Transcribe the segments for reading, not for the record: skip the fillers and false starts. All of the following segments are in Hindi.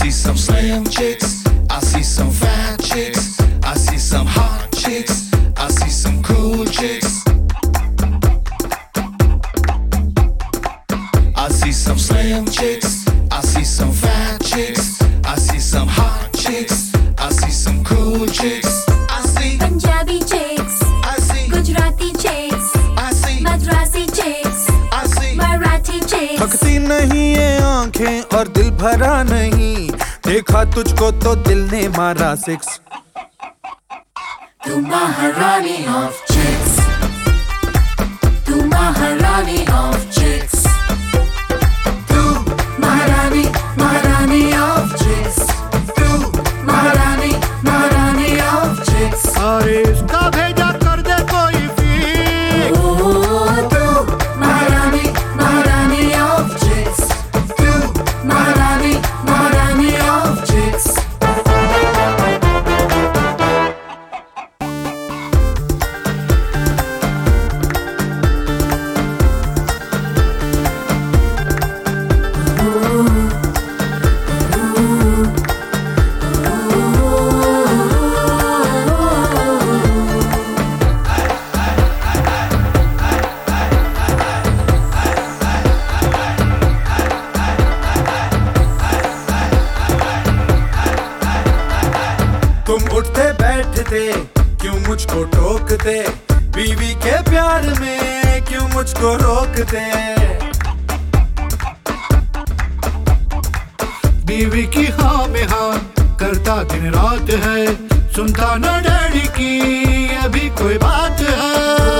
see some slim chicks, I see some fat chicks, I see some hot chicks, I see some cool chicks. I see some slim chicks, I see some fat chicks, I see some hot chicks, I see some cool chicks. I see Punjabi chicks, I see Gujarati chicks, I see Madrasi chicks, I see Marathi chicks. थकती नहीं ये आंखें और दिल भरा नहीं, देखा तुझको तो दिल ने मारा 6. तू महारानी of chicks, तू महारानी of chicks, तू महारानी महारानी of chicks, तू महारानी महारानी of chicks. अरे इसका भेजा कर दे कोई फील. तू महारानी महारानी of chicks, तू महारानी महारानी of chicks. तुम उठते बैठते क्यों मुझको टोकते, बीवी के प्यार में क्यों मुझको रोकते. बीवी की हाँ में हाँ करता दिन रात है, सुनता न डैडी की अभी कोई बात है.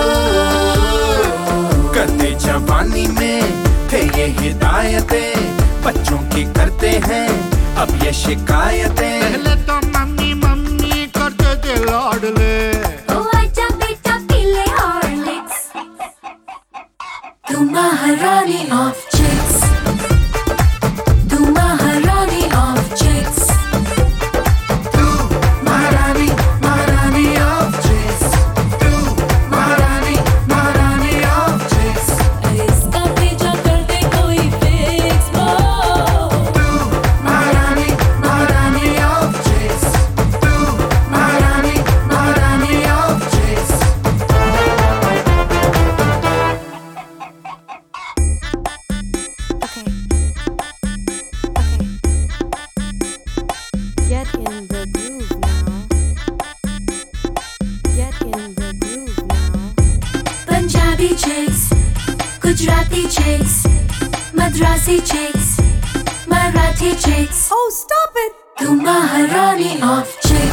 करते जवानी में थे ये हिदायतें, बच्चों की करते हैं अब ये शिकायतें. पहले तो मम्मी मम्मी करते थे लाडले, ओ आजा बेटा पी ले हॉर्लिक्स. तू महारानी of chicks, तू महारानी of chicks, तू महारानी महारानी of chicks, तू महारानी महारानी of chicks. इसका पीछा कर दे कोई fix mo. तू महारानी महारानी of chicks, तू महारानी महारानी of chicks. Get in the groove now. Get in the groove now. Punjabi chicks, Gujarati chicks, Madrasi chicks, Marathi chicks. Oh, stop it! तू महारानी of chicks.